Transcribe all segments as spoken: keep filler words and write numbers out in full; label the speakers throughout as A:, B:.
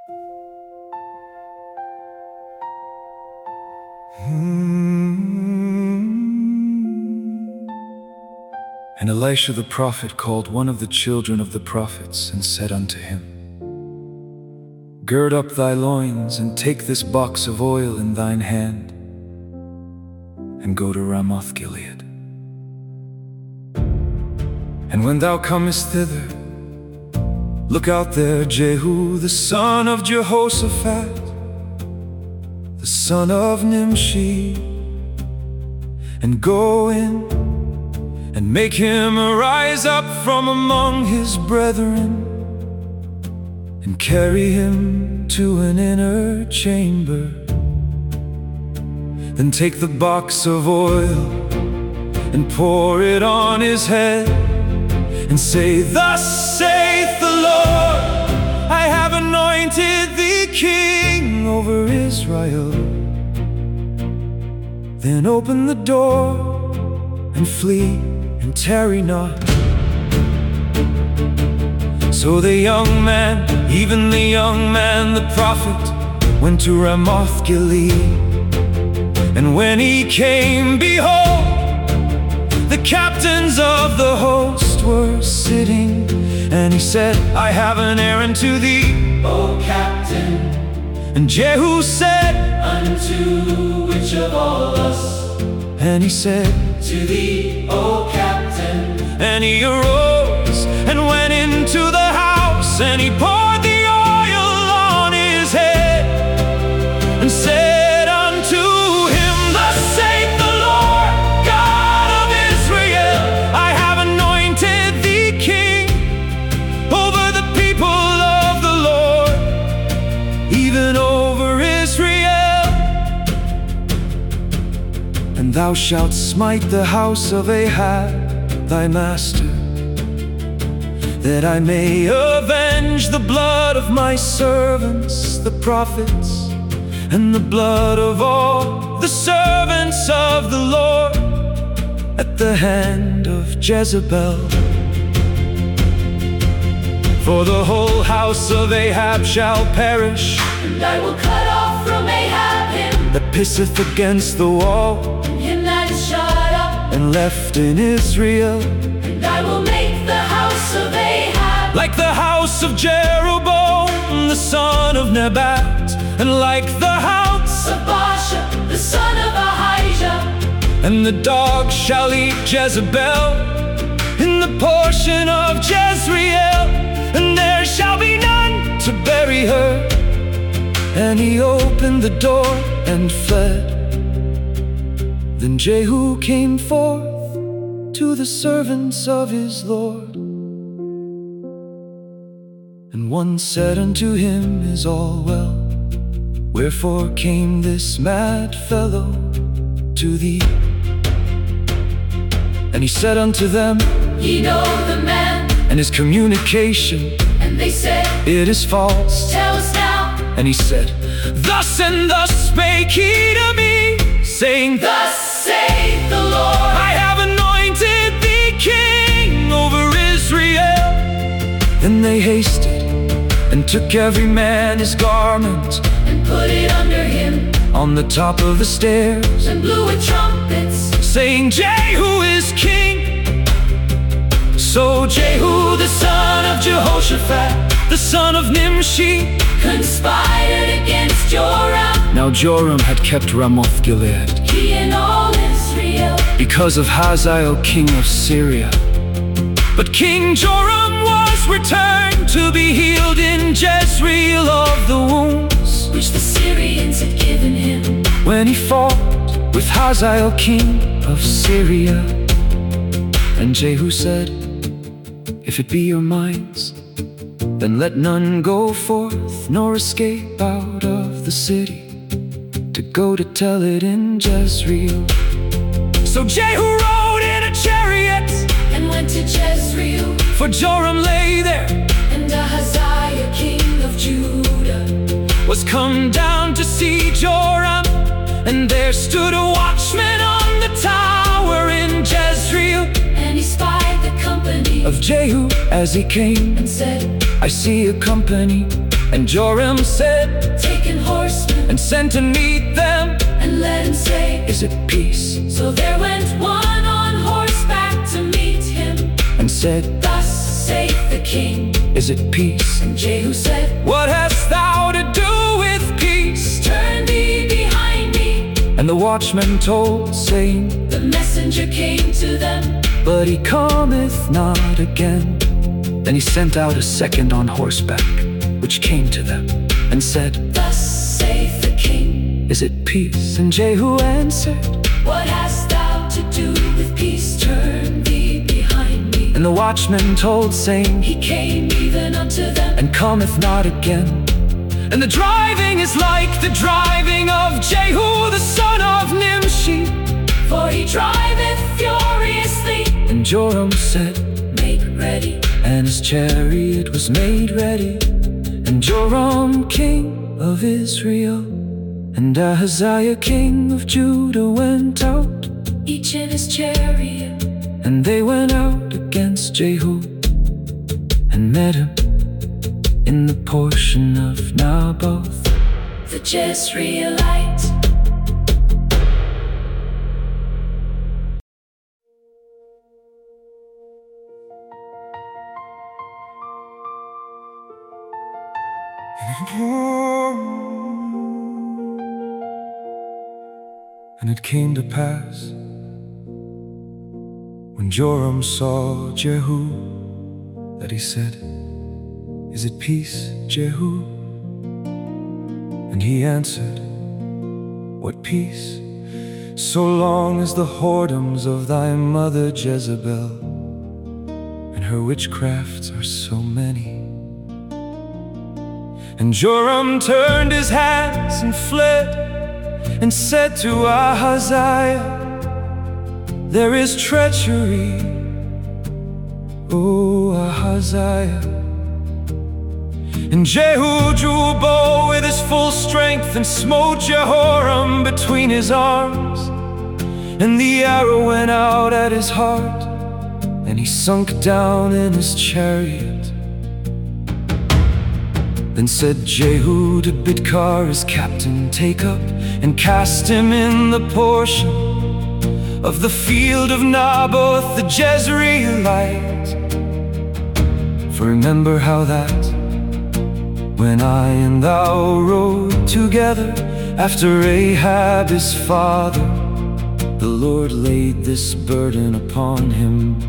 A: And Elisha the prophet called one of the children of the prophets and said unto him, Gird up thy loins, and take this box of oil in thine hand, and go to Ramoth Gilead. And when thou comest thither, look out there Jehu the son of Jehoshaphat, the son of Nimshi, and go in and make him arise up from among his brethren, and carry him to an inner chamber. Then take the box of oil and pour it on his head, and say, Thus saith the Lord, I have anointed thee king over Israel. Then open the door and flee, and tarry not. So the young man, even the young man, the prophet, went to Ramoth Gilead. And when he came, behold, the captains of the host were sitting. And he said, I have an errand to thee, O captain. And Jehu said, Unto which of all us? And he said, To thee, O captain. And he arose and went into the house, and he poured the oil on his head, and said unto him, Thus saith the Lord God of Israel, I have anointed thee king over the people of the Lord, even over Israel. And thou shalt smite the house of Ahab thy master, that I may avenge the blood of my servants, the prophets, and the blood of all the servants of the Lord, at the hand of Jezebel. For the whole house of Ahab shall perish,
B: and I will cut off from Ahab him
A: that pisseth against the wall,
B: and him that is shut up,
A: and left in Israel.
B: And I will make the house of Ahab
A: like the house of Jeroboam the son of Nebat, and like the house
B: of Baasha the son of Ahijah.
A: And the dog shall eat Jezebel in the portion of Jezreel, and there shall be none to bury her. And he opened the door and fled. Then Jehu came forth to the servants of his Lord, and one said unto him, Is all well? Wherefore came this mad fellow to thee? And he said unto them,
B: Ye know the man,
A: and his communication,
B: and they said,
A: It is false.
B: Tell us now.
A: And he said, Thus and thus spake he to me, saying,
B: Thus saith the Lord,
A: I have anointed thee king over Israel. Then they hasted and took every man his garment,
B: and put it under him
A: on the top of the stairs,
B: and blew with trumpets,
A: saying, Jehu is king. So Jehu the son of Jehoshaphat, the son of Nimshi,
B: conspired against Joram.
A: Now Joram had kept Ramoth Gilead,
B: He and all Israel,
A: because of Hazael king of Syria. But King Joram was returned to be healed in Jezreel of the wounds
B: which the Syrians had given him,
A: when he fought with Hazael king of Syria. And Jehu said, If it be your minds, then let none go forth nor escape out of the city, to go to tell it in Jezreel. So Jehu rode in a chariot,
B: and went to Jezreel,
A: for Joram lay there,
B: and Ahaziah king of Judah
A: was come down to see Joram. And there stood a watchman on the tower in Jezreel,
B: and he spied the company
A: of Jehu as he came,
B: and said,
A: I see a company And Joram said,
B: "Take an horseman,
A: and sent to meet them,
B: and let him say,
A: Is it peace?
B: So there went one on horseback to meet him,
A: And said,
B: Thus saith the king.
A: Is it peace?
B: And Jehu said,
A: What hast thou to do with peace?
B: Turn thee behind me.
A: And the watchman told, saying,
B: The messenger came to them,
A: But he cometh not again. Then he sent out a second on horseback, which came to them, and said,
B: Thus saith the king.
A: Is it peace? And Jehu answered,
B: What hast thou to do with peace? Turn thee behind me.
A: And the watchman told, saying,
B: He came even unto them,
A: And cometh not again. And the driving is like the driving of Jehu the son of Nimshi.
B: for he driveth furiously.
A: And Joram said,
B: Make ready.
A: And his chariot was made ready. And Joram king of Israel and Ahaziah king of Judah went out,
B: Each in his chariot.
A: and they went out against Jehu, and met him in the portion of Naboth
B: The Jezreelite.
A: And it came to pass, when Joram saw Jehu, that he said, Is it peace, Jehu? And he answered, What peace? So long as the whoredoms of thy mother Jezebel and her witchcrafts are so many. And Joram turned his hands and fled, and said to Ahaziah, There is treachery, O Ahaziah. And Jehu drew a bow with his full strength, and smote Jehoram between his arms. And the arrow went out at his heart, and he sunk down in his chariot. Then said Jehu to Bidkar his captain, Take up and cast him in the portion of the field of Naboth the Jezreelite. For remember how that, when I and thou rode together after Ahab his father, the Lord laid this burden upon him.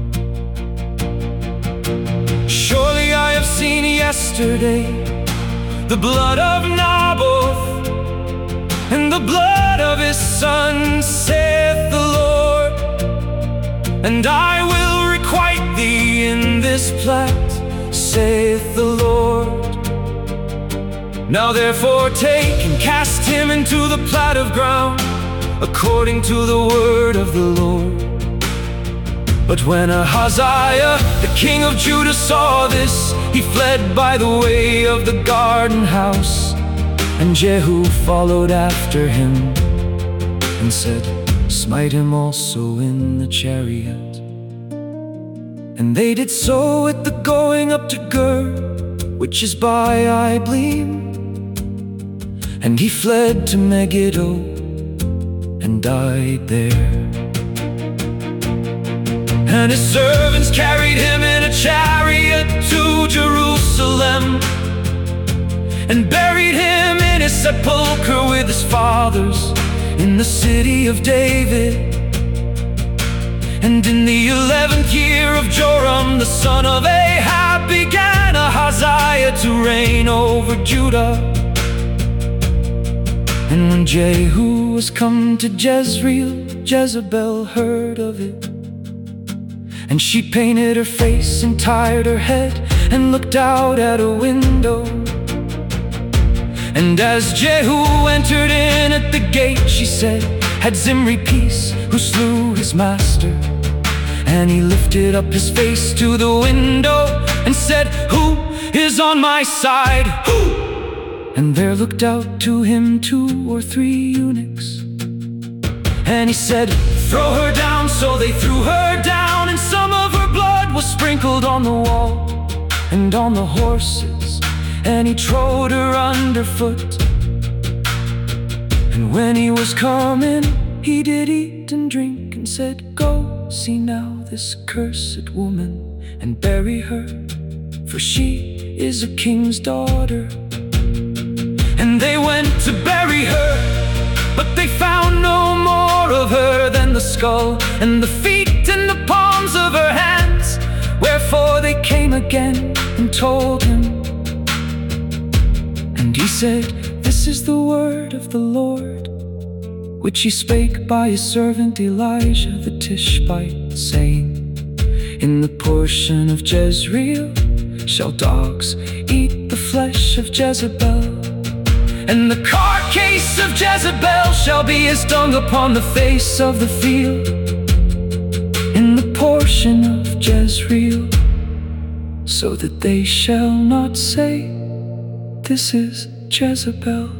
A: Surely I have seen yesterday the blood of Naboth, and the blood of his son, saith the Lord. And I will requite thee in this plat, saith the Lord. Now therefore take and cast him into the plat of ground, according to the word of the Lord. But when Ahaziah, the king of Judah, saw this, he fled by the way of the garden house. And Jehu followed after him, and said, Smite him also in the chariot. And they did so at the going up to Gur, which is by Ibleam. And he fled to Megiddo, and died there. And his servants carried him in a chariot to Jerusalem, and buried him in his sepulchre with his fathers in the city of David. And in the eleventh year of Joram the son of Ahab began Ahaziah to reign over Judah. And when Jehu was come to Jezreel, Jezebel heard of it, and she painted her face and tied her head, and looked out at a window. And as Jehu entered in at the gate, she said, Had Zimri peace, who slew his master? And he lifted up his face to the window, and said, Who is on my side? Who? And there looked out to him two or three eunuchs. And he said, Throw her down. So they threw her down, and some of her blood was sprinkled on the wall, and on the horses, and he trod her underfoot. And when he was coming, he did eat and drink, and said, "Go, see now this cursed woman, and bury her, for she is a king's daughter." And they went to bury her, but they found no more of her than the skull and the feet and the palms of her hands. Wherefore they came again and told him. And he said, "This is the word of the Lord, which he spake by his servant Elijah the Tishbite, saying, In the portion of Jezreel shall dogs eat the flesh of Jezebel, and the carcase of Jezebel shall be as dung upon the face of the field. In the portion of Jezreel, so that they shall not say, This is Jezebel."